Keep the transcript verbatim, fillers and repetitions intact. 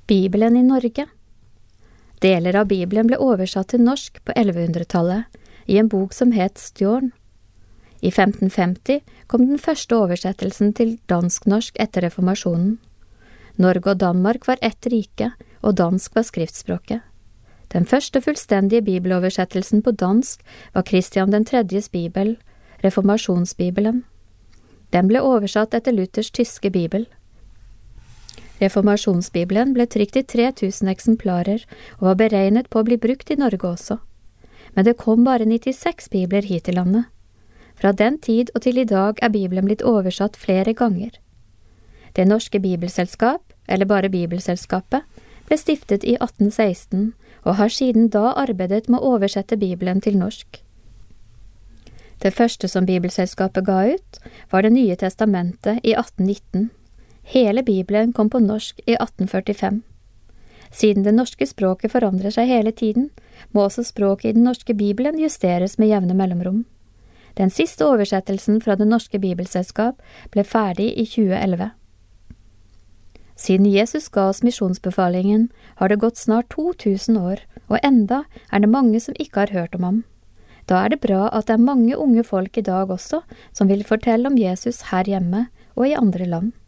Bibelen i Norge. Deler av Bibelen ble oversatt til norsk på ellevehundretallet, i en bok som het Stjorn. I femten femti kom den første oversettelsen til dansk-norsk etter reformasjonen. Norge og Danmark var ett rike, og dansk var skriftspråket. Den første fullstendige bibeloversettelsen på dansk var Kristian den tredjes bibel, Reformasjonsbibelen. Den ble oversatt etter Luthers tyske bibel. Reformasjonsbibelen ble trykt i tre tusen eksemplarer og var beregnet på å bli brukt i Norge også. Men det kom bare nittiseks bibler hit til landet. Fra den tid og til i dag er Bibelen blitt oversatt flere ganger. Det norske bibelselskap, eller bare Bibelselskapet, ble stiftet i atten seksten og har siden da arbeidet med å oversette Bibelen til norsk. Det første som Bibelselskapet ga ut, var Det nye testamentet i atten nitten. Hele Bibelen kom på norsk i atten førtifem. Siden det norske språket forandrer seg hele tiden, må også språket i den norske Bibelen justeres med jevne mellomrom. Den siste oversettelsen fra det norske Bibelselskap ble ferdig i tjue elleve. Siden Jesus ga oss misjonsbefalingen, har det gått snart to tusen år, og enda er det mange som ikke har hørt om ham. Da er det bra at det er mange unge folk i dag også som vil fortelle om Jesus her hjemme og i andre land.